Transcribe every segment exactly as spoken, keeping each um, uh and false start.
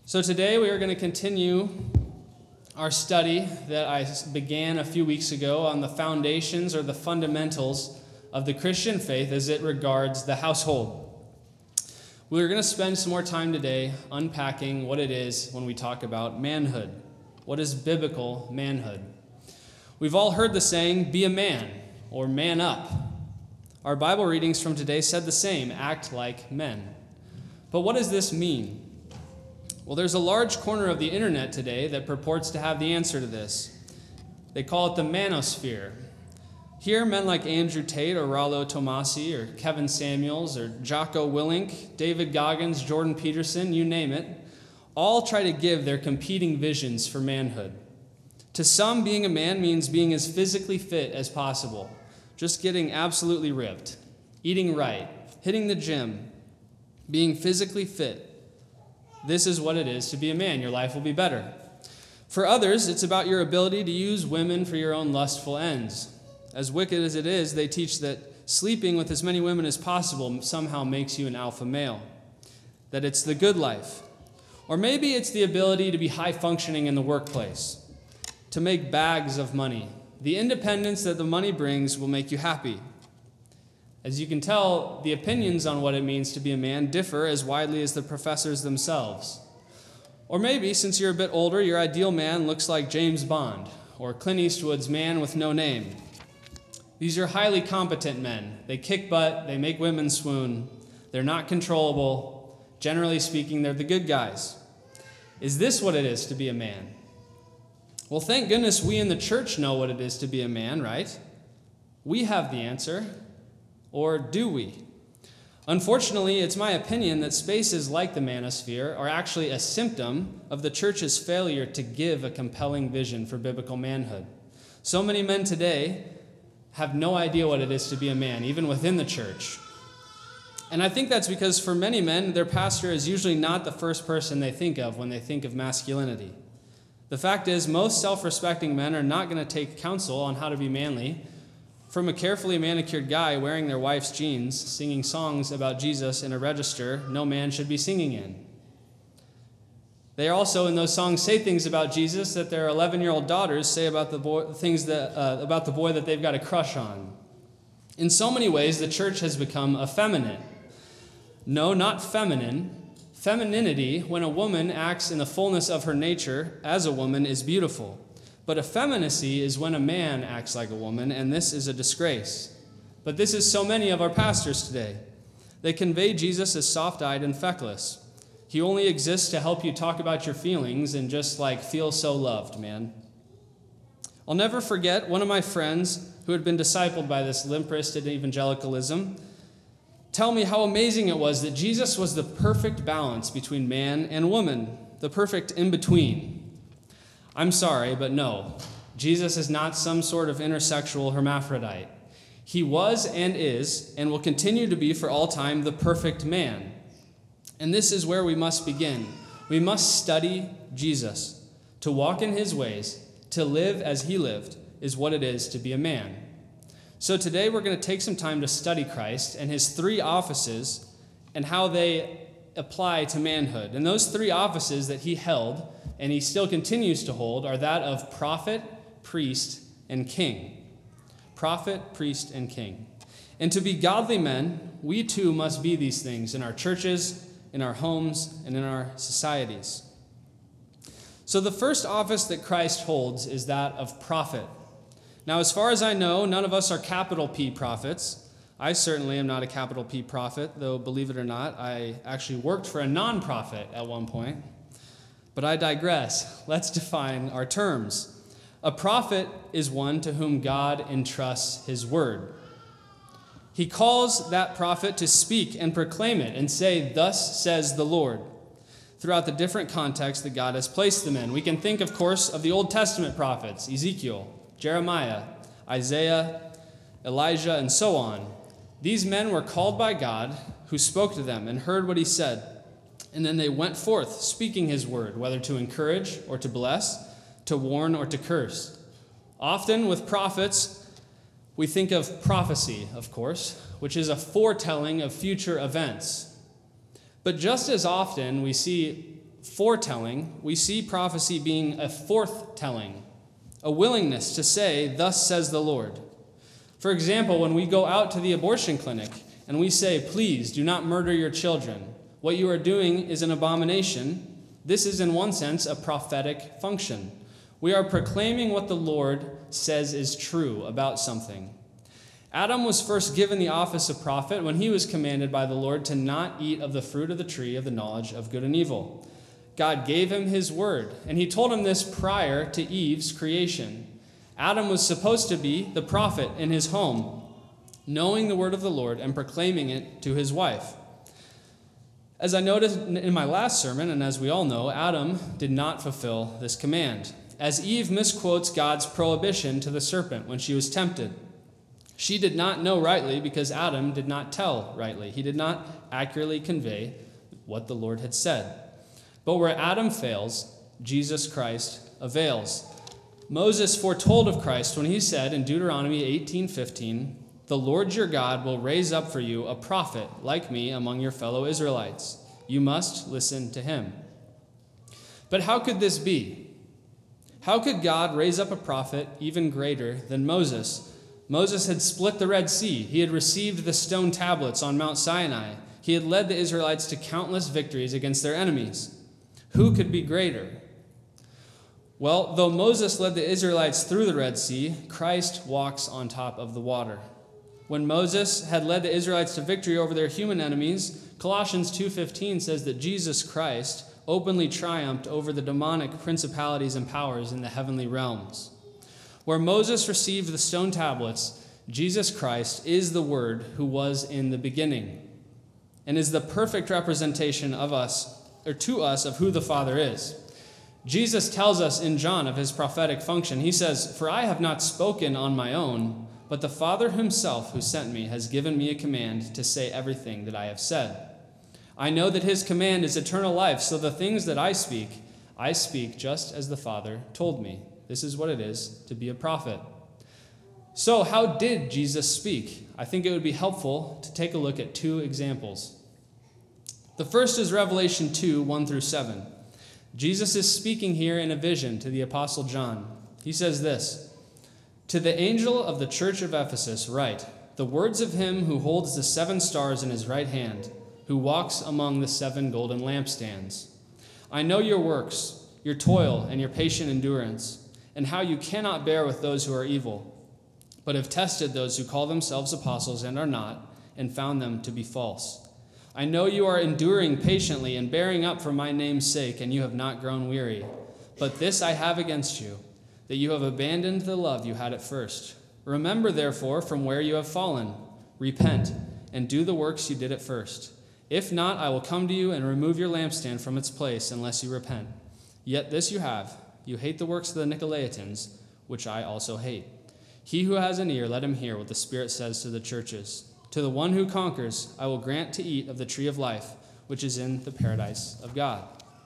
So today we are going to continue our study that I began a few weeks ago on the foundations or the fundamentals of the Christian faith as it regards the household. We're going to spend some more time today unpacking what it is when we talk about manhood. What is biblical manhood? We've all heard the saying, be a man, or man up. Our Bible readings from today said the same, act like men. But what does this mean? Well, there's a large corner of the internet today that purports to have the answer to this. They call it the manosphere. Here, men like Andrew Tate or Rollo Tomasi or Kevin Samuels or Jocko Willink, David Goggins, Jordan Peterson, you name it, all try to give their competing visions for manhood. To some, being a man means being as physically fit as possible, just getting absolutely ripped, eating right, hitting the gym, being physically fit. This is what it is to be a man. Your life will be better. For others, it's about your ability to use women for your own lustful ends. As wicked as it is, they teach that sleeping with as many women as possible somehow makes you an alpha male, that it's the good life. Or maybe it's the ability to be high functioning in the workplace, to make bags of money. The independence that the money brings will make you happy. As you can tell, the opinions on what it means to be a man differ as widely as the professors themselves. Or maybe, since you're a bit older, your ideal man looks like James Bond or Clint Eastwood's Man with No Name. These are highly competent men. They kick butt, they make women swoon, they're not controllable. Generally speaking, they're the good guys. Is this what it is to be a man? Well, thank goodness we in the church know what it is to be a man, right? We have the answer. Or do we? Unfortunately, it's my opinion that spaces like the manosphere are actually a symptom of the church's failure to give a compelling vision for biblical manhood. So many men today have no idea what it is to be a man, even within the church. And I think that's because for many men, their pastor is usually not the first person they think of when they think of masculinity. The fact is, most self-respecting men are not going to take counsel on how to be manly from a carefully manicured guy wearing their wife's jeans, singing songs about Jesus in a register no man should be singing in. They also, in those songs, say things about Jesus that their eleven-year-old daughters say about the boy, things that uh, about the boy that they've got a crush on. In so many ways, the church has become effeminate. No, not feminine. Femininity, when a woman acts in the fullness of her nature as a woman, is beautiful. But effeminacy is when a man acts like a woman, and this is a disgrace. But this is so many of our pastors today. They convey Jesus as soft-eyed and feckless. He only exists to help you talk about your feelings and just like feel so loved, man. I'll never forget one of my friends who had been discipled by this limp-wristed evangelicalism tell me how amazing it was that Jesus was the perfect balance between man and woman, the perfect in-between. I'm sorry, but no, Jesus is not some sort of intersexual hermaphrodite. He was and is, and will continue to be for all time, the perfect man. And this is where we must begin. We must study Jesus. To walk in his ways, to live as he lived, is what it is to be a man. So today we're going to take some time to study Christ and his three offices and how they apply to manhood. And those three offices that he held and he still continues to hold, are that of prophet, priest, and king. Prophet, priest, and king. And to be godly men, we too must be these things in our churches, in our homes, and in our societies. So the first office that Christ holds is that of prophet. Now, as far as I know, none of us are capital P prophets. I certainly am not a capital P prophet, though believe it or not, I actually worked for a non-profit at one point. But I digress. Let's define our terms. A prophet is one to whom God entrusts his word. He calls that prophet to speak and proclaim it and say, "Thus says the Lord," throughout the different contexts that God has placed them in. We can think, of course, of the Old Testament prophets, Ezekiel, Jeremiah, Isaiah, Elijah, and so on. These men were called by God, who spoke to them and heard what he said. And then they went forth, speaking his word, whether to encourage or to bless, to warn or to curse. Often with prophets, we think of prophecy, of course, which is a foretelling of future events. But just as often, we see foretelling, we see prophecy being a forthtelling, a willingness to say, "Thus says the Lord." For example, when we go out to the abortion clinic and we say, "Please do not murder your children. What you are doing is an abomination," this is in one sense a prophetic function. We are proclaiming what the Lord says is true about something. Adam was first given the office of prophet when he was commanded by the Lord to not eat of the fruit of the tree of the knowledge of good and evil. God gave him his word, and he told him this prior to Eve's creation. Adam was supposed to be the prophet in his home, knowing the word of the Lord and proclaiming it to his wife. As I noted in my last sermon, and as we all know, Adam did not fulfill this command, as Eve misquotes God's prohibition to the serpent when she was tempted. She did not know rightly because Adam did not tell rightly. He did not accurately convey what the Lord had said. But where Adam fails, Jesus Christ avails. Moses foretold of Christ when he said in Deuteronomy eighteen fifteen, "The Lord your God will raise up for you a prophet like me among your fellow Israelites. You must listen to him." But how could this be? How could God raise up a prophet even greater than Moses? Moses had split the Red Sea. He had received the stone tablets on Mount Sinai. He had led the Israelites to countless victories against their enemies. Who could be greater? Well, though Moses led the Israelites through the Red Sea, Christ walks on top of the water. When Moses had led the Israelites to victory over their human enemies, Colossians two fifteen says that Jesus Christ openly triumphed over the demonic principalities and powers in the heavenly realms. Where Moses received the stone tablets, Jesus Christ is the Word who was in the beginning and is the perfect representation of us, or to us, of who the Father is. Jesus tells us in John of his prophetic function. He says, "For I have not spoken on my own, but the Father himself who sent me has given me a command to say everything that I have said. I know that his command is eternal life, so the things that I speak, I speak just as the Father told me." This is what it is to be a prophet. So how did Jesus speak? I think it would be helpful to take a look at two examples. The first is Revelation two, one through seven. Jesus is speaking here in a vision to the Apostle John. He says this, "To the angel of the church of Ephesus write, the words of him who holds the seven stars in his right hand, who walks among the seven golden lampstands. I know your works, your toil, and your patient endurance, and how you cannot bear with those who are evil, but have tested those who call themselves apostles and are not, and found them to be false. I know you are enduring patiently and bearing up for my name's sake, and you have not grown weary. But this I have against you, that you have abandoned the love you had at first. Remember, therefore, from where you have fallen. Repent, and do the works you did at first. If not, I will come to you and remove your lampstand from its place unless you repent. Yet this you have. You hate the works of the Nicolaitans, which I also hate. He who has an ear, let him hear what the Spirit says to the churches. To the one who conquers, I will grant to eat of the tree of life, which is in the paradise of God."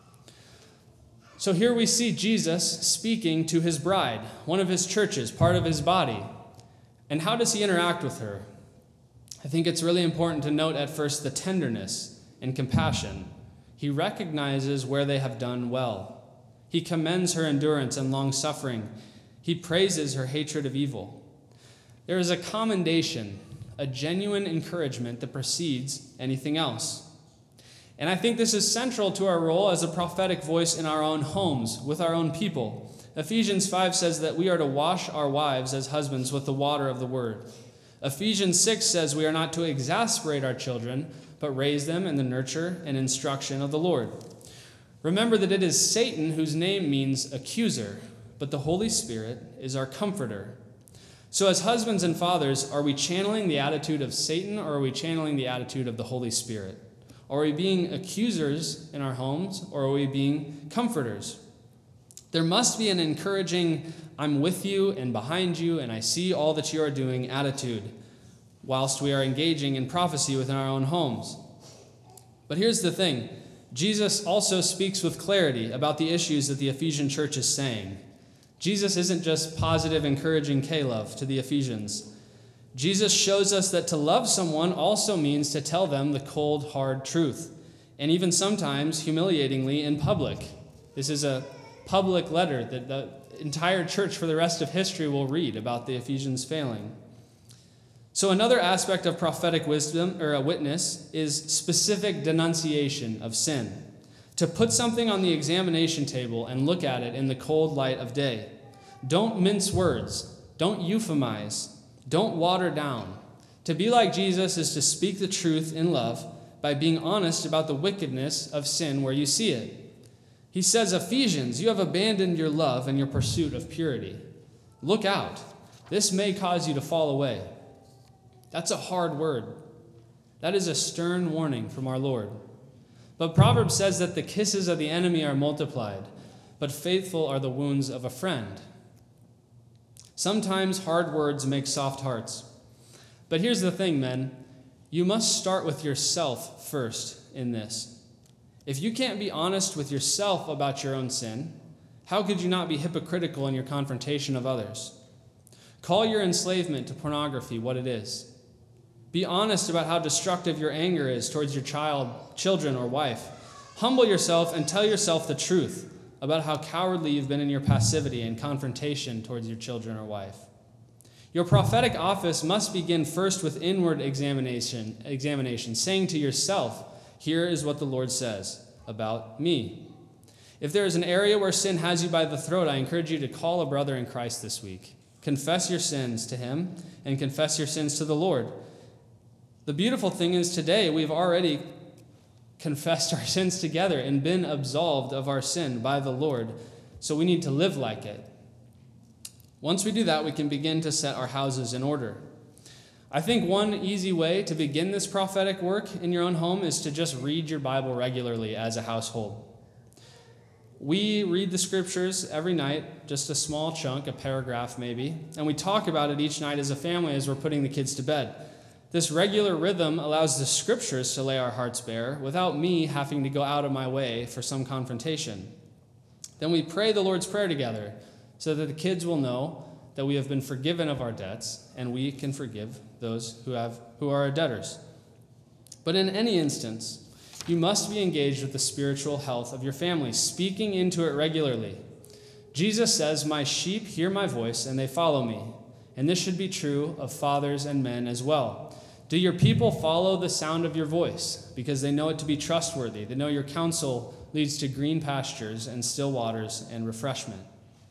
So here we see Jesus speaking to his bride, one of his churches, part of his body. And how does he interact with her? I think it's really important to note at first the tenderness and compassion. He recognizes where they have done well. He commends her endurance and long-suffering. He praises her hatred of evil. There is a commendation, a genuine encouragement that precedes anything else. And I think this is central to our role as a prophetic voice in our own homes, with our own people. Ephesians five says that we are to wash our wives as husbands with the water of the word. Ephesians six says we are not to exasperate our children, but raise them in the nurture and instruction of the Lord. Remember that it is Satan whose name means accuser, but the Holy Spirit is our comforter. So as husbands and fathers, are we channeling the attitude of Satan, or are we channeling the attitude of the Holy Spirit? Are we being accusers in our homes, or are we being comforters? There must be an encouraging, I'm with you and behind you, and I see all that you are doing attitude, whilst we are engaging in prophecy within our own homes. But here's the thing. Jesus also speaks with clarity about the issues that the Ephesian church is saying. Jesus isn't just positive, encouraging K-love to the Ephesians. Jesus shows us that to love someone also means to tell them the cold, hard truth. and even sometimes humiliatingly in public. This is a public letter that the entire church for the rest of history will read about the Ephesians failing. So another aspect of prophetic wisdom or a witness is specific denunciation of sin. To put something on the examination table and look at it in the cold light of day. Don't mince words. Don't euphemize. Don't water down. To be like Jesus is to speak the truth in love by being honest about the wickedness of sin where you see it. He says, Ephesians, you have abandoned your love and your pursuit of purity. Look out. This may cause you to fall away. That's a hard word. That is a stern warning from our Lord. But Proverbs says that the kisses of the enemy are multiplied, but faithful are the wounds of a friend. Sometimes hard words make soft hearts. But here's the thing, men. You must start with yourself first in this. If you can't be honest with yourself about your own sin, how could you not be hypocritical in your confrontation of others? Call your enslavement to pornography what it is. Be honest about how destructive your anger is towards your child, children, or wife. Humble yourself and tell yourself the truth about how cowardly you've been in your passivity and confrontation towards your children or wife. Your prophetic office must begin first with inward examination, examination, saying to yourself, here is what the Lord says about me. If there is an area where sin has you by the throat, I encourage you to call a brother in Christ this week. Confess your sins to him and confess your sins to the Lord. The beautiful thing is today we've already confessed our sins together and been absolved of our sin by the Lord, so we need to live like it. Once we do that, we can begin to set our houses in order. I think one easy way to begin this prophetic work in your own home is to just read your Bible regularly as a household. We read the scriptures every night, just a small chunk, a paragraph maybe, and we talk about it each night as a family as we're putting the kids to bed. This regular rhythm allows the scriptures to lay our hearts bare without me having to go out of my way for some confrontation. Then we pray the Lord's Prayer together so that the kids will know that we have been forgiven of our debts and we can forgive those who have who are our debtors. But in any instance, you must be engaged with the spiritual health of your family, speaking into it regularly. Jesus says, my sheep hear my voice and they follow me. And this should be true of fathers and men as well. Do your people follow the sound of your voice because they know it to be trustworthy? They know your counsel leads to green pastures and still waters and refreshment.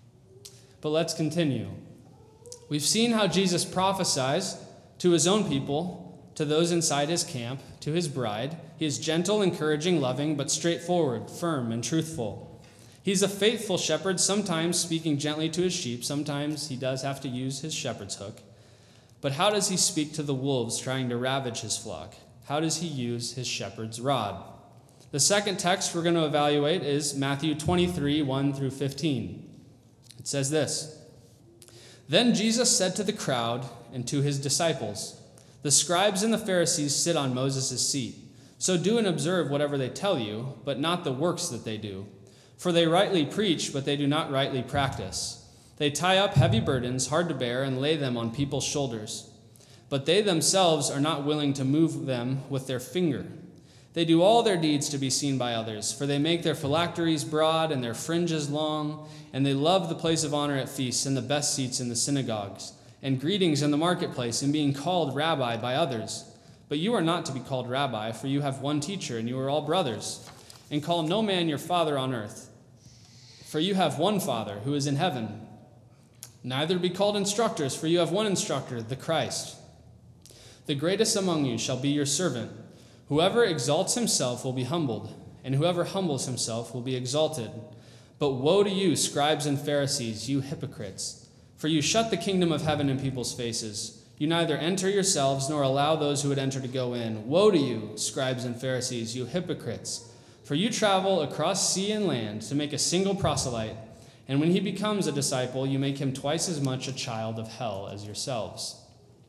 But let's continue. We've seen how Jesus prophesies to his own people, to those inside his camp, to his bride. He is gentle, encouraging, loving, but straightforward, firm, and truthful. He's a faithful shepherd, sometimes speaking gently to his sheep. Sometimes he does have to use his shepherd's hook. But how does he speak to the wolves trying to ravage his flock? How does he use his shepherd's rod? The second text we're going to evaluate is Matthew twenty-three, one through fifteen. It says this, Then Jesus said to the crowd and to his disciples, The scribes and the Pharisees sit on Moses' seat. So do and observe whatever they tell you, but not the works that they do. For they rightly preach, but they do not rightly practice. They tie up heavy burdens, hard to bear, and lay them on people's shoulders. But they themselves are not willing to move them with their finger. They do all their deeds to be seen by others, for they make their phylacteries broad and their fringes long, and they love the place of honor at feasts and the best seats in the synagogues, and greetings in the marketplace, and being called rabbi by others. But you are not to be called rabbi, for you have one teacher, and you are all brothers. And call no man your father on earth, for you have one Father who is in heaven. Neither be called instructors, for you have one instructor, the Christ. The greatest among you shall be your servant. Whoever exalts himself will be humbled, and whoever humbles himself will be exalted. But woe to you, scribes and Pharisees, you hypocrites, for you shut the kingdom of heaven in people's faces. You neither enter yourselves nor allow those who would enter to go in. Woe to you, scribes and Pharisees, you hypocrites, for you travel across sea and land to make a single proselyte, and when he becomes a disciple, you make him twice as much a child of hell as yourselves.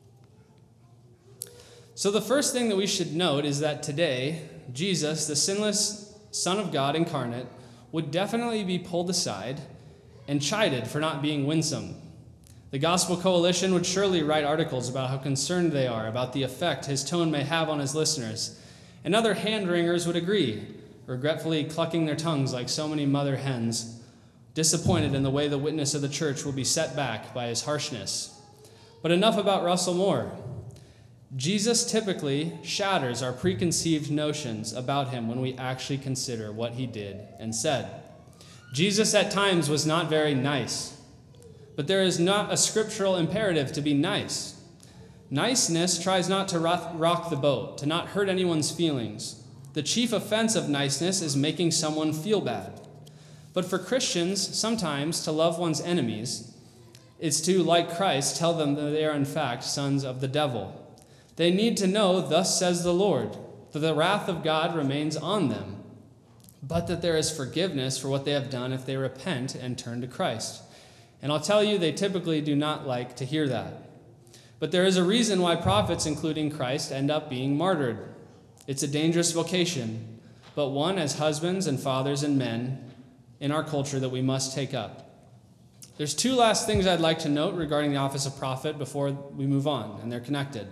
So the first thing that we should note is that today, Jesus, the sinless Son of God incarnate, would definitely be pulled aside and chided for not being winsome. The Gospel Coalition would surely write articles about how concerned they are about the effect his tone may have on his listeners. And other hand-wringers would agree, regretfully clucking their tongues like so many mother hens, disappointed in the way the witness of the church will be set back by his harshness. But enough about Russell Moore. Jesus typically shatters our preconceived notions about him when we actually consider what he did and said. Jesus at times was not very nice, but there is not a scriptural imperative to be nice. Niceness tries not to rock the boat, to not hurt anyone's feelings. The chief offense of niceness is making someone feel bad. But for Christians, sometimes to love one's enemies is to, like Christ, tell them that they are in fact sons of the devil. They need to know, thus says the Lord, that the wrath of God remains on them, but that there is forgiveness for what they have done if they repent and turn to Christ. And I'll tell you, they typically do not like to hear that. But there is a reason why prophets, including Christ, end up being martyred. It's a dangerous vocation, but one as husbands and fathers and men in our culture that we must take up. There's two last things I'd like to note regarding the office of prophet before we move on, and they're connected.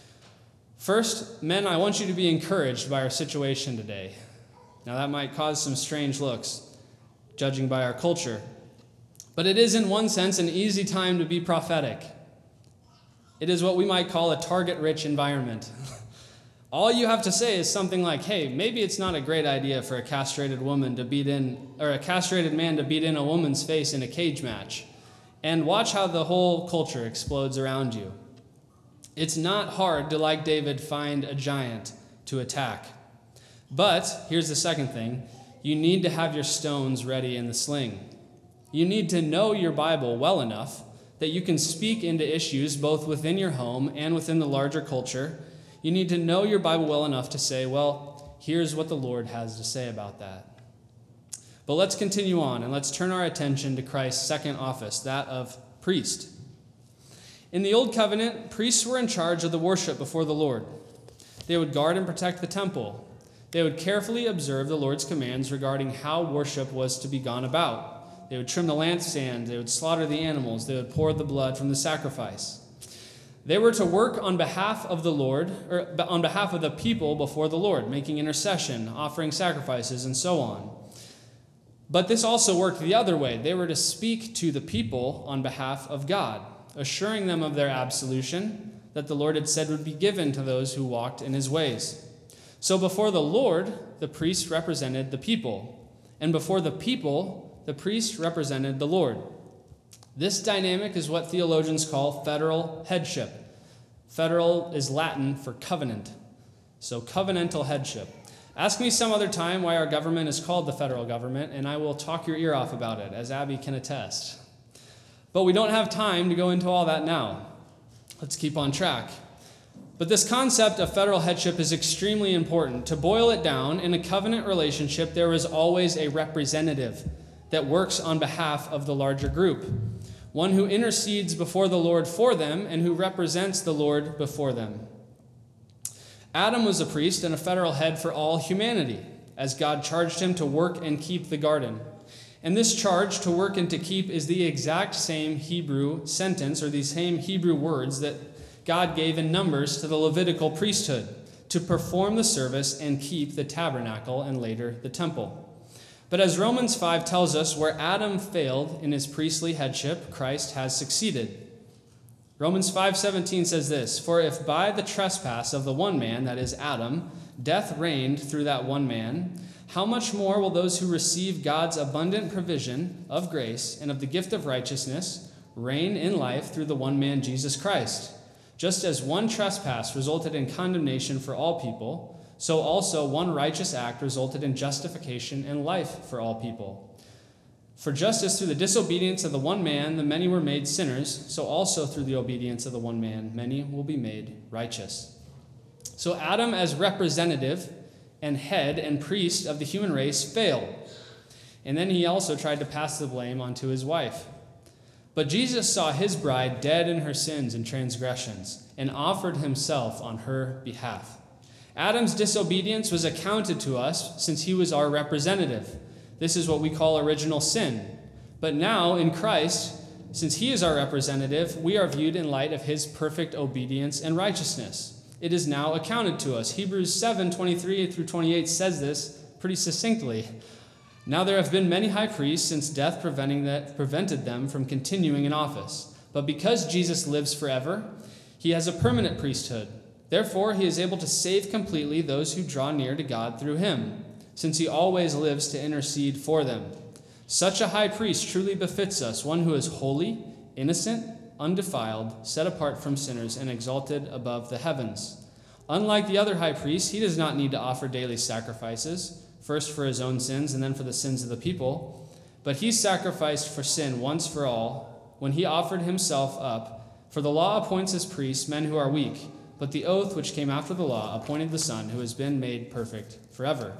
First, men, I want you to be encouraged by our situation today. Now, that might cause some strange looks, judging by our culture. But it is, in one sense, an easy time to be prophetic. It is what we might call a target-rich environment. All you have to say is something like, hey, maybe it's not a great idea for a castrated woman to beat in, or a castrated man to beat in a woman's face in a cage match. And watch how the whole culture explodes around you. It's not hard to, like David, find a giant to attack. But, here's the second thing, you need to have your stones ready in the sling. You need to know your Bible well enough that you can speak into issues both within your home and within the larger culture. You need to know your Bible well enough to say, well, here's what the Lord has to say about that. But let's continue on, and let's turn our attention to Christ's second office, that of priest. In the Old Covenant, priests were in charge of the worship before the Lord. They would guard and protect the temple. They would carefully observe the Lord's commands regarding how worship was to be gone about. They would trim the lampstand. They would slaughter the animals. They would pour the blood from the sacrifice. They were to work on behalf of the Lord, or on behalf of the people before the Lord, making intercession, offering sacrifices, and so on. But this also worked the other way. They were to speak to the people on behalf of God, assuring them of their absolution that the Lord had said would be given to those who walked in his ways. So before the Lord, the priest represented the people, and before the people, the priest represented the Lord. This dynamic is what theologians call federal headship. Federal is Latin for covenant, so covenantal headship. Ask me some other time why our government is called the federal government, and I will talk your ear off about it, as Abby can attest. But we don't have time to go into all that now. Let's keep on track. But this concept of federal headship is extremely important. To boil it down, in a covenant relationship, there is always a representative that works on behalf of the larger group, one who intercedes before the Lord for them and who represents the Lord before them. Adam was a priest and a federal head for all humanity, as God charged him to work and keep the garden. And this charge to work and to keep is the exact same Hebrew sentence, or these same Hebrew words that God gave in Numbers to the Levitical priesthood, to perform the service and keep the tabernacle and later the temple. But as Romans five tells us, where Adam failed in his priestly headship, Christ has succeeded. Romans five seventeen says this, "For if by the trespass of the one man, that is Adam, death reigned through that one man, how much more will those who receive God's abundant provision of grace and of the gift of righteousness reign in life through the one man, Jesus Christ? Just as one trespass resulted in condemnation for all people, so also one righteous act resulted in justification and life for all people. For just as through the disobedience of the one man the many were made sinners, so also through the obedience of the one man many will be made righteous." So Adam, as representative and head and priest of the human race, failed. And then he also tried to pass the blame onto his wife. But Jesus saw his bride dead in her sins and transgressions and offered himself on her behalf. Adam's disobedience was accounted to us since he was our representative. This is what we call original sin. But now in Christ, since he is our representative, we are viewed in light of his perfect obedience and righteousness. it is now accounted to us. Hebrews seven twenty-three through twenty-eight says this pretty succinctly. Now there have been many high priests since death preventing that, prevented them from continuing in office. But because Jesus lives forever, he has a permanent priesthood. Therefore, he is able to save completely those who draw near to God through him, since he always lives to intercede for them. Such a high priest truly befits us, one who is holy, innocent, undefiled, set apart from sinners, and exalted above the heavens. Unlike the other high priests, he does not need to offer daily sacrifices, first for his own sins and then for the sins of the people. But he sacrificed for sin once for all, when he offered himself up. For the law appoints as priests men who are weak, but the oath which came after the law appointed the Son, who has been made perfect forever.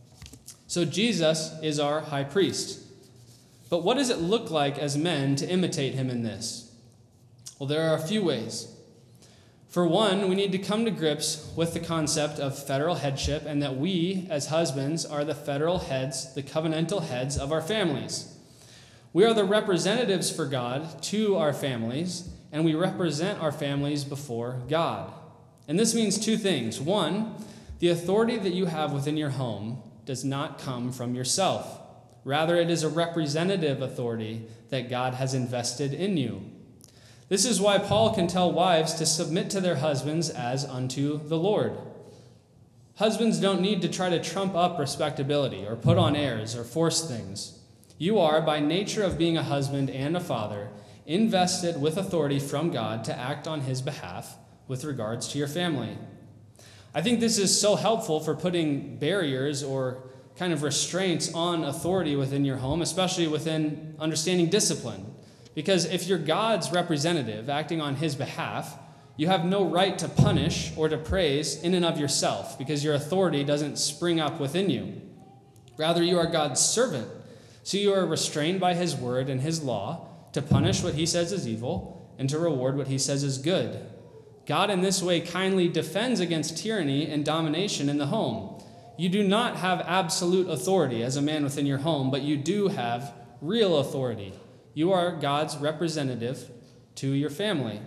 So Jesus is our high priest. But what does it look like as men to imitate him in this? Well, there are a few ways. For one, we need to come to grips with the concept of federal headship and that we, as husbands, are the federal heads, the covenantal heads of our families. We are the representatives for God to our families, and we represent our families before God. And this means two things. One, the authority that you have within your home does not come from yourself. Rather, it is a representative authority that God has invested in you. This is why Paul can tell wives to submit to their husbands as unto the Lord. Husbands don't need to try to trump up respectability or put on airs or force things. You are, by nature of being a husband and a father, invested with authority from God to act on his behalf with regards to your family. I think this is so helpful for putting barriers or kind of restraints on authority within your home, especially within understanding discipline. Because if you're God's representative acting on his behalf, you have no right to punish or to praise in and of yourself, because your authority doesn't spring up within you. Rather, you are God's servant. So you are restrained by his word and his law to punish what he says is evil and to reward what he says is good. God in this way kindly defends against tyranny and domination in the home. You do not have absolute authority as a man within your home, but you do have real authority. You are God's representative to your family.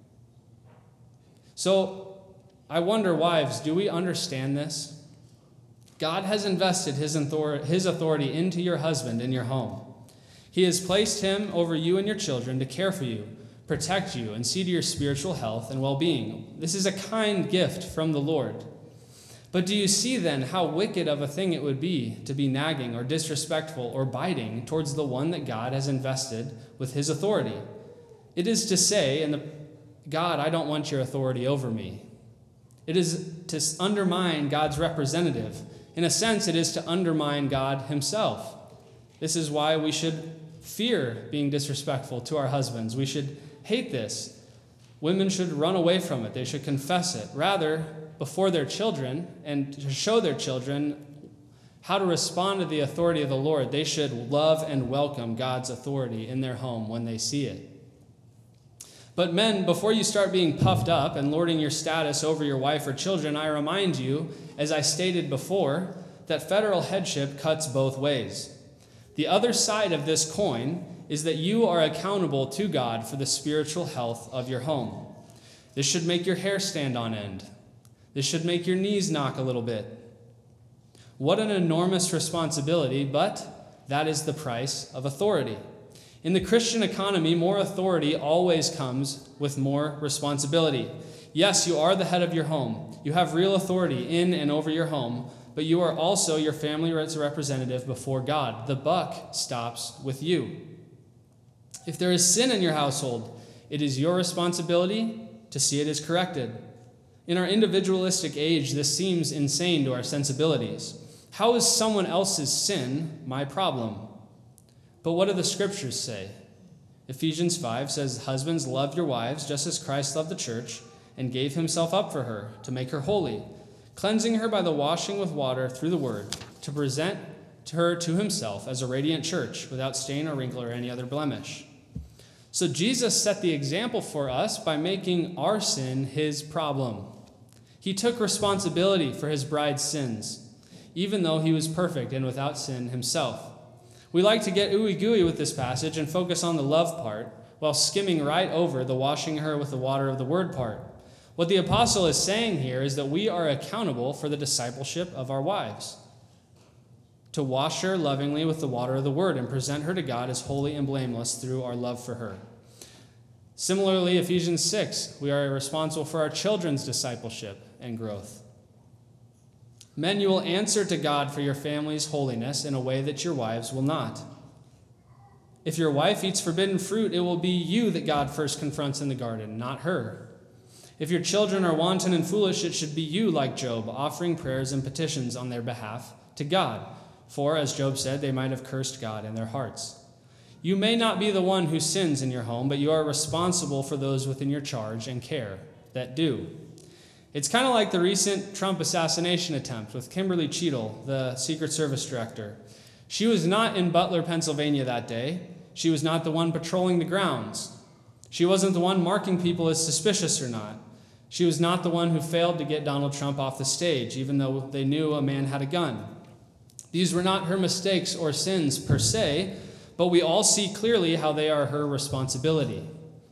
So I wonder, wives, do we understand this? God has invested his authority into your husband in your home. He has placed him over you and your children to care for you, protect you, and see to your spiritual health and well-being. This is a kind gift from the Lord. But do you see then how wicked of a thing it would be to be nagging or disrespectful or biting towards the one that God has invested with his authority? It is to say, in the, God, I don't want your authority over me. It is to undermine God's representative. In a sense, it is to undermine God himself. This is why we should fear being disrespectful to our husbands. We should hate this. Women should run away from it. They should confess it. Rather, before their children and to show their children how to respond to the authority of the Lord, they should love and welcome God's authority in their home when they see it. But men, before you start being puffed up and lording your status over your wife or children, I remind you, as I stated before, that federal headship cuts both ways. The other side of this coin is that you are accountable to God for the spiritual health of your home. This should make your hair stand on end. This should make your knees knock a little bit. What an enormous responsibility, but that is the price of authority. In the Christian economy, more authority always comes with more responsibility. Yes, you are the head of your home. You have real authority in and over your home, but you are also your family's representative before God. The buck stops with you. If there is sin in your household, it is your responsibility to see it as corrected. In our individualistic age, this seems insane to our sensibilities. How is someone else's sin my problem? But what do the scriptures say? Ephesians five says, "Husbands, love your wives just as Christ loved the church and gave himself up for her to make her holy, cleansing her by the washing with water through the word, to present her to himself as a radiant church without stain or wrinkle or any other blemish." So Jesus set the example for us by making our sin his problem. He took responsibility for his bride's sins, even though he was perfect and without sin himself. We like to get ooey-gooey with this passage and focus on the love part, while skimming right over the washing her with the water of the word part. What the apostle is saying here is that we are accountable for the discipleship of our wives, to wash her lovingly with the water of the word and present her to God as holy and blameless through our love for her. Similarly, Ephesians six, we are responsible for our children's discipleship and growth. Men, you will answer to God for your family's holiness in a way that your wives will not. If your wife eats forbidden fruit, it will be you that God first confronts in the garden, not her. If your children are wanton and foolish, it should be you, like Job, offering prayers and petitions on their behalf to God. For, as Job said, they might have cursed God in their hearts. You may not be the one who sins in your home, but you are responsible for those within your charge and care that do. It's kind of like the recent Trump assassination attempt with Kimberly Cheadle, the Secret Service director. She was not in Butler, Pennsylvania that day. She was not the one patrolling the grounds. She wasn't the one marking people as suspicious or not. She was not the one who failed to get Donald Trump off the stage, even though they knew a man had a gun. These were not her mistakes or sins per se, but we all see clearly how they are her responsibility.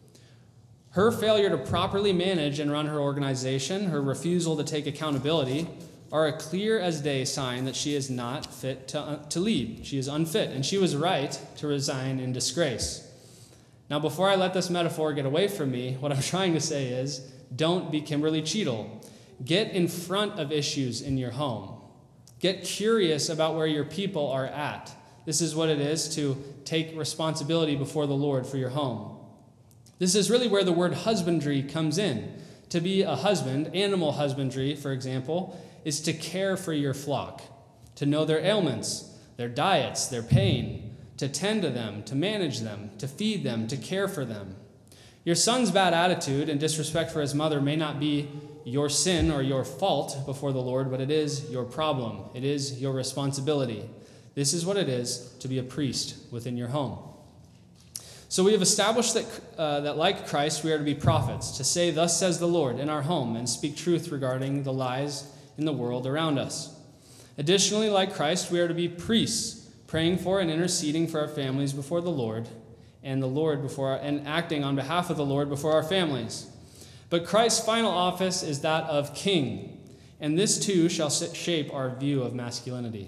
Her failure to properly manage and run her organization, her refusal to take accountability, are a clear as day sign that she is not fit to, uh, to lead. She is unfit, and she was right to resign in disgrace. Now, before I let this metaphor get away from me, what I'm trying to say is, don't be Kimberly Cheadle. Get in front of issues in your home. Get curious about where your people are at. This is what it is to take responsibility before the Lord for your home. This is really where the word husbandry comes in. To be a husband, animal husbandry, for example, is to care for your flock, to know their ailments, their diets, their pain, to tend to them, to manage them, to feed them, to care for them. Your son's bad attitude and disrespect for his mother may not be your sin or your fault before the Lord, but it is your problem. It is your responsibility. This is what it is to be a priest within your home. So we have established that, uh, that like Christ, we are to be prophets, to say, "Thus says the Lord," in our home, and speak truth regarding the lies in the world around us. Additionally, like Christ, we are to be priests, praying for and interceding for our families before the Lord, and the Lord before our, and acting on behalf of the Lord before our families. But Christ's final office is that of king, and this too shall shape our view of masculinity.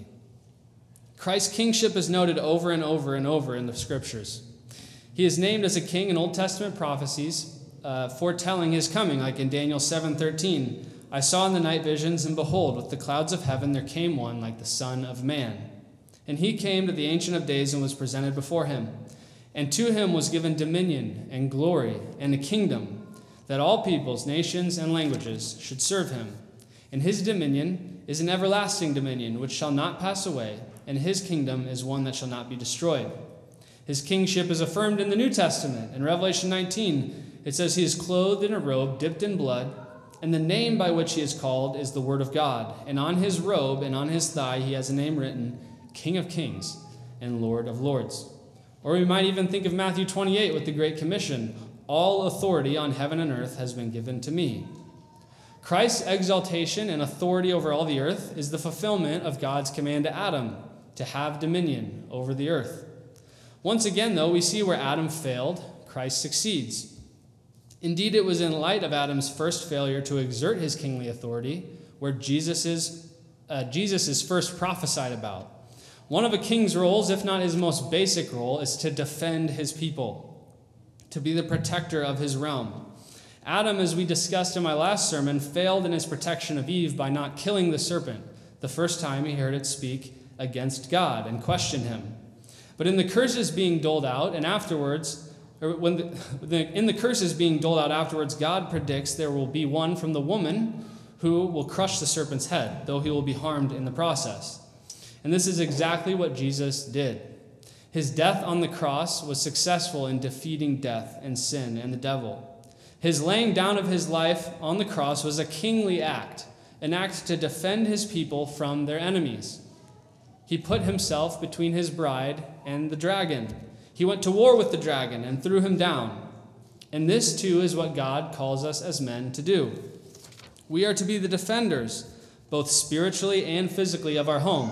Christ's kingship is noted over and over and over in the scriptures. He is named as a king in Old Testament prophecies, uh, foretelling his coming, like in Daniel seven thirteen. I saw in the night visions, and behold, with the clouds of heaven there came one like the Son of Man. And he came to the Ancient of Days and was presented before him. And to him was given dominion and glory and a kingdom, that all peoples, nations, and languages should serve him. And his dominion is an everlasting dominion, which shall not pass away, and his kingdom is one that shall not be destroyed. His kingship is affirmed in the New Testament. In Revelation nineteen, it says he is clothed in a robe dipped in blood, and the name by which he is called is the Word of God. And on his robe and on his thigh he has a name written, King of Kings and Lord of Lords. Or we might even think of Matthew twenty-eight with the Great Commission. All authority on heaven and earth has been given to me. Christ's exaltation and authority over all the earth is the fulfillment of God's command to Adam to have dominion over the earth. Once again, though, we see where Adam failed, Christ succeeds. Indeed, it was in light of Adam's first failure to exert his kingly authority where Jesus is, uh, Jesus is first prophesied about. One of a king's roles, if not his most basic role, is to defend his people, to be the protector of his realm. Adam, as we discussed in my last sermon, failed in his protection of Eve by not killing the serpent the first time he heard it speak against God and question him. But in the curses being doled out, and afterwards, or when the, the, in the curses being doled out afterwards, God predicts there will be one from the woman who will crush the serpent's head, though he will be harmed in the process. And this is exactly what Jesus did. His death on the cross was successful in defeating death and sin and the devil. His laying down of his life on the cross was a kingly act, an act to defend his people from their enemies. He put himself between his bride and the dragon. He went to war with the dragon and threw him down. And this, too, is what God calls us as men to do. We are to be the defenders, both spiritually and physically, of our home.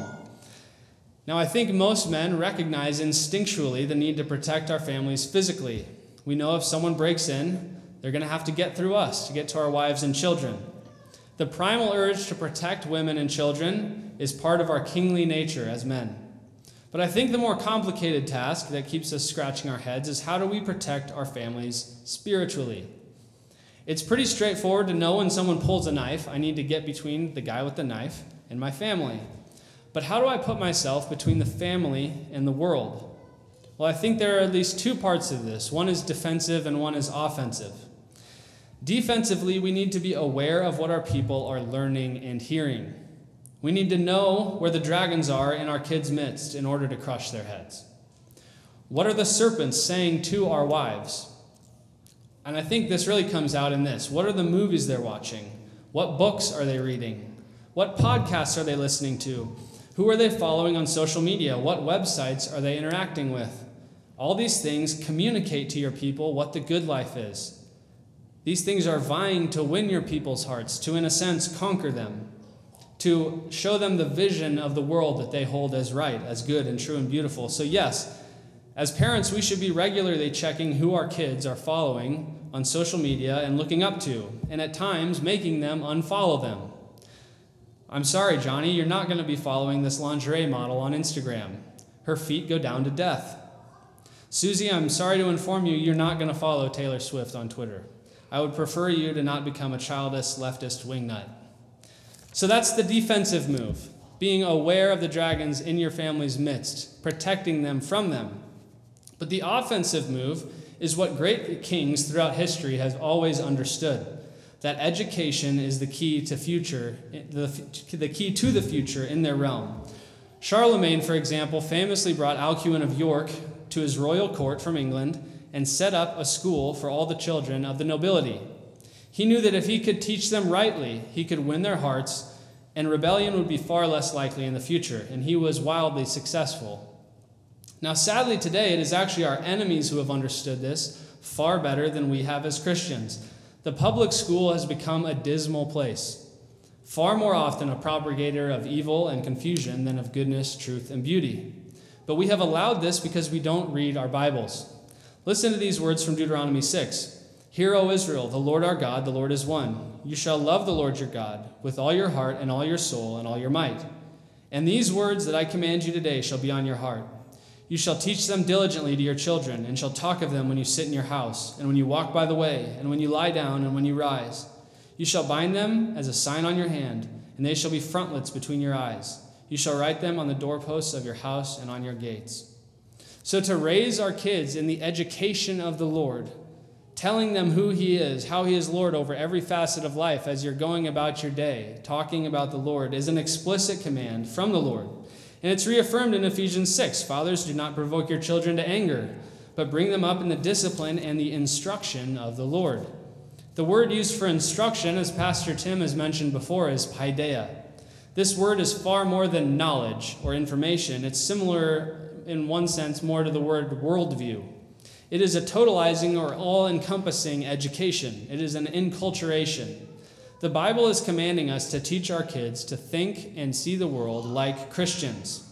Now, I think most men recognize instinctually the need to protect our families physically. We know if someone breaks in, They're going to have to get through us to get to our wives and children. The primal urge to protect women and children is part of our kingly nature as men. But I think the more complicated task that keeps us scratching our heads is how do we protect our families spiritually? It's pretty straightforward to know when someone pulls a knife, I need to get between the guy with the knife and my family. But how do I put myself between the family and the world? Well, I think there are at least two parts of this. One is defensive and one is offensive. Defensively, we need to be aware of what our people are learning and hearing. We need to know where the dragons are in our kids' midst in order to crush their heads. What are the serpents saying to our wives? And I think this really comes out in this. What are the movies they're watching? What books are they reading? What podcasts are they listening to? Who are they following on social media? What websites are they interacting with? All these things communicate to your people what the good life is. These things are vying to win your people's hearts, to, in a sense, conquer them, to show them the vision of the world that they hold as right, as good and true and beautiful. So yes, as parents, we should be regularly checking who our kids are following on social media and looking up to, and at times making them unfollow them. I'm sorry, Johnny, you're not going to be following this lingerie model on Instagram. Her feet go down to death. Susie, I'm sorry to inform you, you're not going to follow Taylor Swift on Twitter. I would prefer you to not become a childish leftist wingnut. So that's the defensive move, being aware of the dragons in your family's midst, protecting them from them. But the offensive move is what great kings throughout history have always understood, that education is the key to future, the, the key to the future in their realm. Charlemagne, for example, famously brought Alcuin of York to his royal court from England and set up a school for all the children of the nobility. He knew that if he could teach them rightly, he could win their hearts, and rebellion would be far less likely in the future, and he was wildly successful. Now, sadly, today, it is actually our enemies who have understood this far better than we have as Christians. The public school has become a dismal place, far more often a propagator of evil and confusion than of goodness, truth, and beauty. But we have allowed this because we don't read our Bibles. Listen to these words from Deuteronomy six. Hear, O Israel, the Lord our God, the Lord is one. You shall love the Lord your God with all your heart and all your soul and all your might. And these words that I command you today shall be on your heart. You shall teach them diligently to your children, and shall talk of them when you sit in your house, and when you walk by the way, and when you lie down, and when you rise. You shall bind them as a sign on your hand, and they shall be frontlets between your eyes. You shall write them on the doorposts of your house and on your gates. So to raise our kids in the education of the Lord, telling them who he is, how he is Lord over every facet of life as you're going about your day, talking about the Lord, is an explicit command from the Lord. And it's reaffirmed in Ephesians six. Fathers, do not provoke your children to anger, but bring them up in the discipline and the instruction of the Lord. The word used for instruction, as Pastor Tim has mentioned before, is paideia. This word is far more than knowledge or information. It's similar, in one sense, more to the word worldview. It is a totalizing or all-encompassing education. It is an enculturation. The Bible is commanding us to teach our kids to think and see the world like Christians.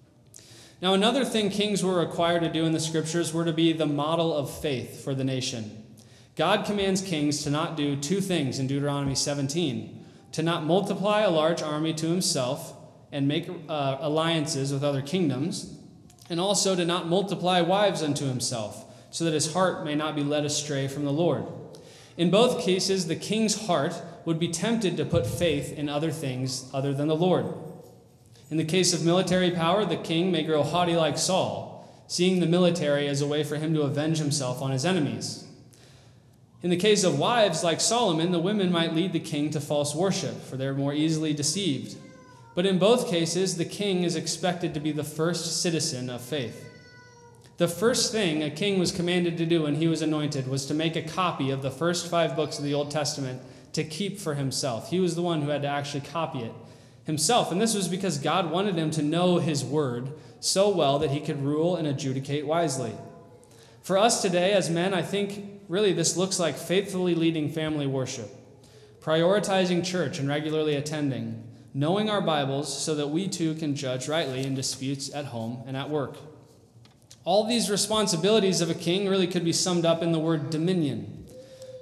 Now, another thing kings were required to do in the scriptures were to be the model of faith for the nation. God commands kings to not do two things in Deuteronomy seventeen, to not multiply a large army to himself and make uh, alliances with other kingdoms, and also to not multiply wives unto himself, so that his heart may not be led astray from the Lord. In both cases, the king's heart would be tempted to put faith in other things other than the Lord. In the case of military power, the king may grow haughty like Saul, seeing the military as a way for him to avenge himself on his enemies. In the case of wives like Solomon, the women might lead the king to false worship, for they're more easily deceived. But in both cases, the king is expected to be the first citizen of faith. The first thing a king was commanded to do when he was anointed was to make a copy of the first five books of the Old Testament to keep for himself. He was the one who had to actually copy it himself. And this was because God wanted him to know his word so well that he could rule and adjudicate wisely. For us today as men, I think really this looks like faithfully leading family worship, prioritizing church and regularly attending, knowing our Bibles so that we too can judge rightly in disputes at home and at work. All these responsibilities of a king really could be summed up in the word dominion.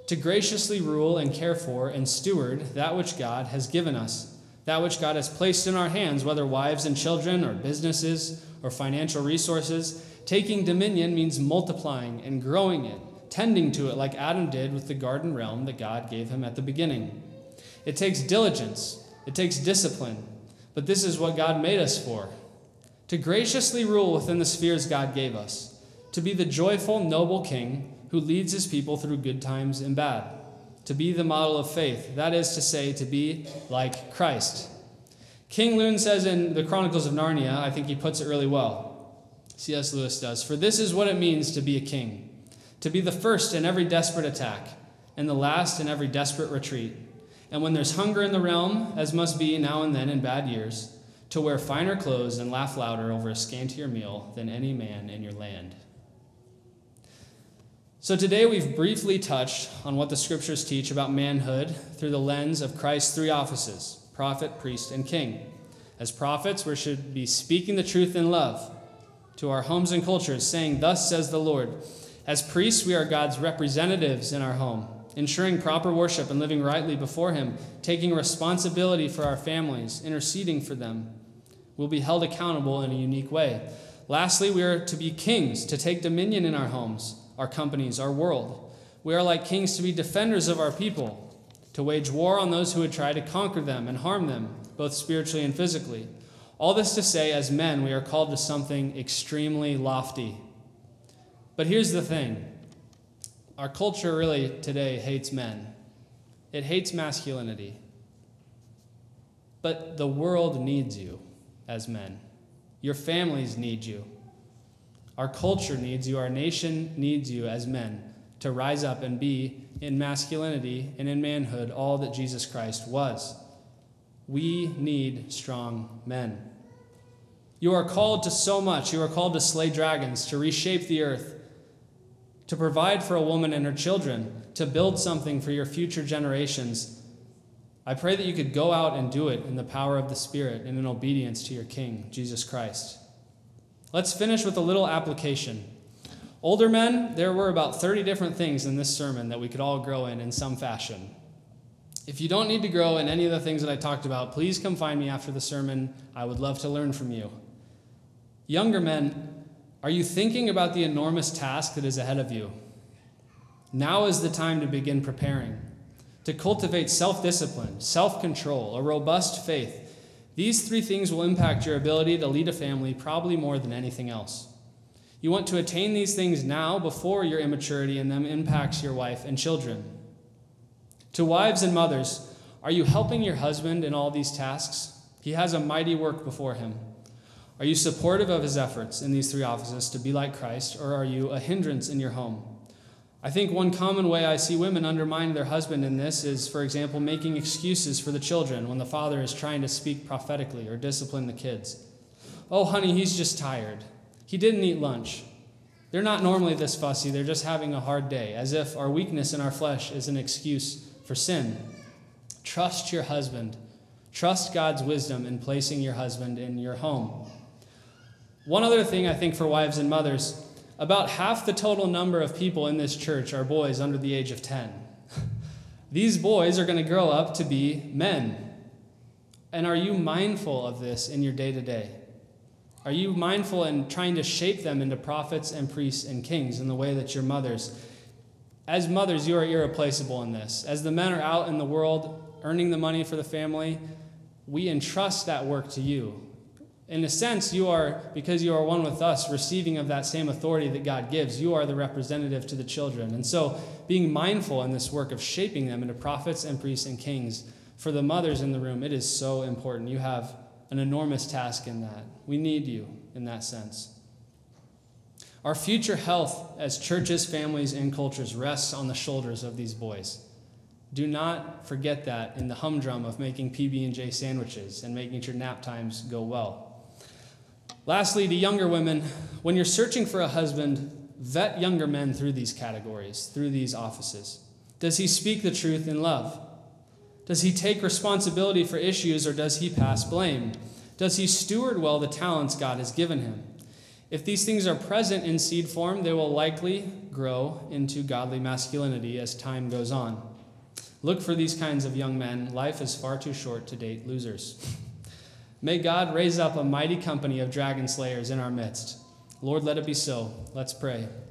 to graciously rule and care for and steward that which God has given us, that which God has placed in our hands, whether wives and children or businesses or financial resources. Taking dominion means multiplying and growing it, tending to it like Adam did with the garden realm that God gave him at the beginning. It takes diligence. It takes discipline. But this is what God made us for, to graciously rule within the spheres God gave us, to be the joyful, noble king who leads his people through good times and bad, to be the model of faith, that is to say, to be like Christ. King Loon says in the Chronicles of Narnia, I think he puts it really well, C S Lewis does, for this is what it means to be a king, to be the first in every desperate attack, and the last in every desperate retreat. And when there's hunger in the realm, as must be now and then in bad years, to wear finer clothes and laugh louder over a scantier meal than any man in your land. So today we've briefly touched on what the scriptures teach about manhood through the lens of Christ's three offices, prophet, priest, and king. As prophets, we should be speaking the truth in love to our homes and cultures, saying, "Thus says the Lord." As priests, we are God's representatives in our home, ensuring proper worship and living rightly before him, taking responsibility for our families, interceding for them. We'll be held accountable in a unique way. Lastly, we are to be kings, to take dominion in our homes, our companies, our world. We are like kings to be defenders of our people, to wage war on those who would try to conquer them and harm them, both spiritually and physically. All this to say, as men, we are called to something extremely lofty. But here's the thing. Our culture really today hates men. It hates masculinity. But the world needs you as men. Your families need you. Our culture needs you. Our nation needs you as men to rise up and be in masculinity and in manhood all that Jesus Christ was. We need strong men. You are called to so much. You are called to slay dragons, to reshape the earth, to provide for a woman and her children, to build something for your future generations. I pray that you could go out and do it in the power of the Spirit and in obedience to your King, Jesus Christ. Let's finish with a little application. Older men, there were about thirty different things in this sermon that we could all grow in in some fashion. If you don't need to grow in any of the things that I talked about, please come find me after the sermon. I would love to learn from you. Younger men, are you thinking about the enormous task that is ahead of you? Now is the time to begin preparing, to cultivate self-discipline, self-control, a robust faith. These three things will impact your ability to lead a family probably more than anything else. You want to attain these things now before your immaturity in them impacts your wife and children. To wives and mothers, are you helping your husband in all these tasks? He has a mighty work before him. Are you supportive of his efforts in these three offices to be like Christ, or are you a hindrance in your home? I think one common way I see women undermine their husband in this is, for example, making excuses for the children when the father is trying to speak prophetically or discipline the kids. Oh, honey, he's just tired. He didn't eat lunch. They're not normally this fussy. They're just having a hard day, as if our weakness in our flesh is an excuse for sin. Trust your husband. Trust God's wisdom in placing your husband in your home. One other thing I think for wives and mothers, about half the total number of people in this church are boys under the age of ten. These boys are going to grow up to be men. And are you mindful of this in your day-to-day? Are you mindful in trying to shape them into prophets and priests and kings in the way that your mothers? As mothers, you are irreplaceable in this. As the men are out in the world earning the money for the family, we entrust that work to you. In a sense, you are, because you are one with us, receiving of that same authority that God gives. You are the representative to the children. And so being mindful in this work of shaping them into prophets and priests and kings, for the mothers in the room, it is so important. You have an enormous task in that. We need you in that sense. Our future health as churches, families, and cultures rests on the shoulders of these boys. Do not forget that in the humdrum of making P B and J sandwiches and making sure nap times go well. Lastly, to younger women, when you're searching for a husband, vet younger men through these categories, through these offices. Does he speak the truth in love? Does he take responsibility for issues, or does he pass blame? Does he steward well the talents God has given him? If these things are present in seed form, they will likely grow into godly masculinity as time goes on. Look for these kinds of young men. Life is far too short to date losers. May God raise up a mighty company of dragon slayers in our midst. Lord, let it be so. Let's pray.